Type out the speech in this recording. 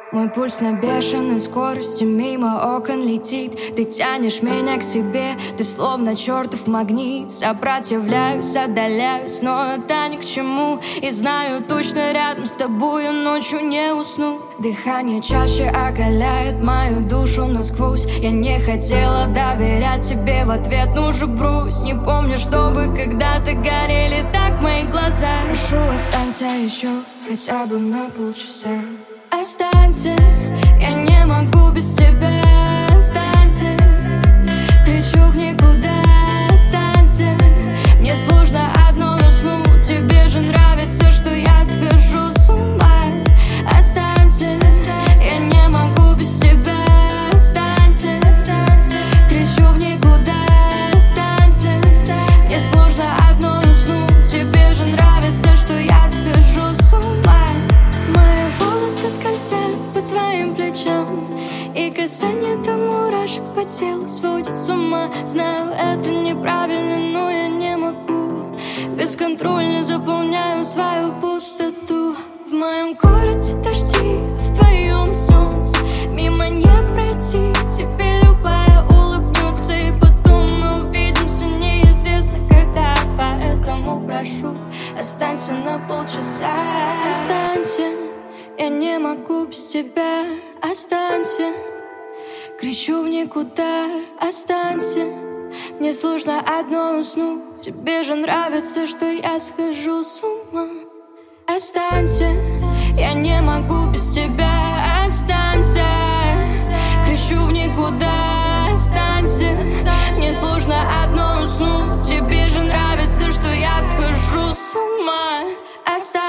Мой пульс на бешеной скорости мимо окон летит. Ты тянешь меня к себе, ты словно чертов магнит. Сопротивляюсь, отдаляюсь, но это ни к чему. И знаю точно, рядом с тобою ночью не усну. Дыхание чаще оголяет мою душу насквозь. Я не хотела доверять тебе, в ответ ну же брусь. Не помню, чтобы когда-то горели так мои глаза. Прошу, останься еще хотя бы на полчаса. Останься, я не могу без тебя. Останься, кричу в никуда. Останься, мне сложно одной уснуть. Тебе же нравится, что я схожу с ума. Останься, я не могу без тебя. Останься, кричу в никуда. Останься, мне сложно одной уснуть. Тебе же нравится, что я схожу с ума. Мои волосы скользят по твоим плечам, и касание до мурашек по телу сводит с ума. Знаю, это неправильно, но я не могу. Бесконтрольно заполняю свою пустоту. В моем городе дожди, в твоем солнце мимо не пройти. Тебе любая улыбнется, и потом мы увидимся неизвестно когда. Поэтому прошу, останься на полчаса. Останься, я не могу без тебя. Останься, кричу в никуда. Останься, мне сложно одной уснуть. Тебе же нравится, что я схожу с ума. Останься, я не могу без тебя. Останься, кричу в никуда. Останься, мне сложно одной уснуть. Тебе же нравится, что я схожу с ума. Останься.